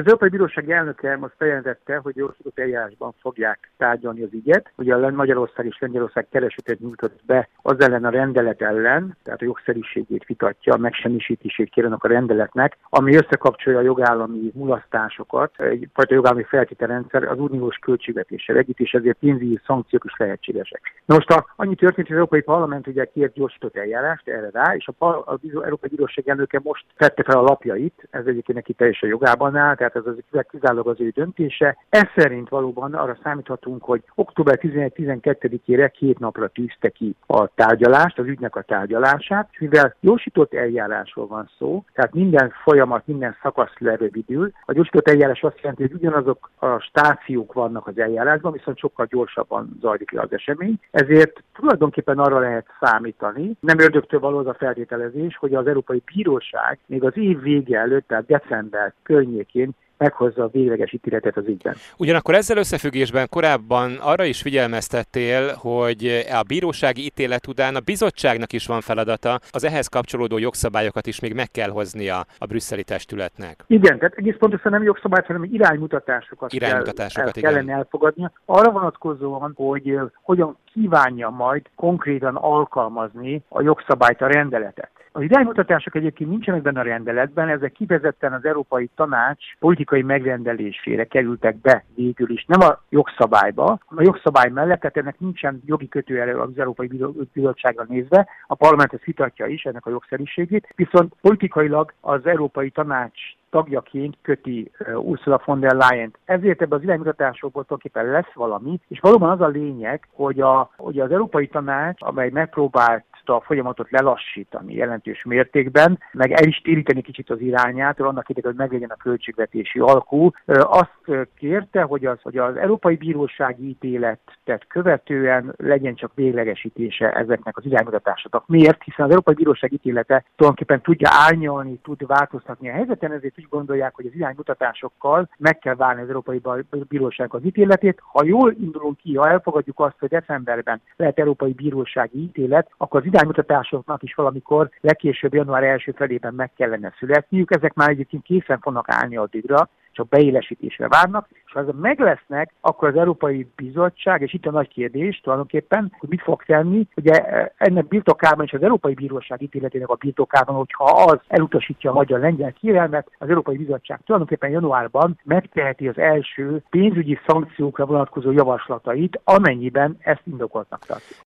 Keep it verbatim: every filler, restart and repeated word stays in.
Az Európai Bíróság elnöke most bejelentette, hogy gyorsított eljárásban fogják tárgyalni az ügyet. Ugye a Magyarország és Lengyelország keresetet nyújtott be az ellen a rendelet ellen, tehát a jogszerűségét vitatja, a megsemmisítését kérnek a rendeletnek, ami összekapcsolja a jogállami mulasztásokat, egyfajta jogállami feltételrendszer az uniós költségvetéssel együtt, és ezért pénzügyi szankciók is lehetségesek. Na most a, annyi történt, hogy az Európai Parlament ugye kért gyorsított eljárást erre rá, és a, a, a Európai Bíróság elnöke most tette fel a lapjait, ez egyébként neki teljesen jogában áll, tehát ez az kizárólag az ő döntése. Ez szerint valóban arra számíthatunk, hogy október tizenegy-tizenkettedikére két napra tűzte ki a tárgyalást, az ügynek a tárgyalását, és mivel gyorsított eljárásról van szó, tehát minden folyamat, minden szakasz lerövidül. A gyorsított eljárás azt jelenti, hogy ugyanazok a stációk vannak az eljárásban, viszont sokkal gyorsabban zajlik le az esemény. Ezért tulajdonképpen arra lehet számítani, nem ördögtől való az a feltételezés, hogy az Európai Bíróság még az év vége előtt, tehát december környékén meghozza a végleges ítéletet az ügyben. Ugyanakkor ezzel összefüggésben korábban arra is figyelmeztettél, hogy a bírósági ítélet után a bizottságnak is van feladata, az ehhez kapcsolódó jogszabályokat is még meg kell hoznia a brüsszeli testületnek. Igen, tehát egész pontosan nem jogszabályt, hanem iránymutatásokat, iránymutatásokat kell, el, kellene elfogadnia. Arra vonatkozóan, hogy hogyan kívánja majd konkrétan alkalmazni a jogszabályt, a rendeletet. Az iránymutatások egyébként nincsenek benne a rendeletben, ezek kifejezetten az Európai Tanács politikai megrendelésére kerültek be végül is, nem a jogszabályba, hanem a jogszabály mellett, tehát ennek nincsen jogi kötőerő az Európai Bizottságra nézve, a parlament ezt vitatja is, ennek a jogszerűségét, viszont politikailag az Európai Tanács tagjaként köti Ursula von der Leyen-t. Ezért ebben az iránymutatásokból tulajdonképpen lesz valami, és valóban az a lényeg, hogy, a, hogy az Európai Tanács, amely megpróbált a folyamatot lelassítani jelentős mértékben, meg el is téríteni kicsit az irányát, annak érdekében, hogy meglegyen a költségvetési alkú. Azt kérte, hogy az, hogy az Európai Bírósági ítéletet követően legyen csak véglegesítése ezeknek az iránymutatásoknak. Miért? Hiszen az Európai Bíróság ítélete tulajdonképpen tudja árnyalni, tud változtatni a helyzeten, ezért úgy gondolják, hogy az iránymutatásokkal meg kell várni az Európai Bíróság az ítéletét. Ha jól indulunk ki, ha elfogadjuk azt, hogy decemberben lehet Európai Bírósági ítélet, akkor az iránymutatásoknak is valamikor legkésőbb január első felében meg kellene születniük. Ezek már egyébként készen fognak állni addigra, csak beélesítésre várnak, és ha ezek meg lesznek, akkor az Európai Bizottság, és itt a nagy kérdés tulajdonképpen, hogy mit fog tenni, ugye ennek birtokában és az Európai Bíróság ítéletének a birtokában, hogyha az elutasítja a magyar-lengyel kérelmet, az Európai Bizottság tulajdonképpen januárban megteheti az első pénzügyi szankciókra vonatkozó javaslatait, amennyiben ezt indokoltnak tartjuk.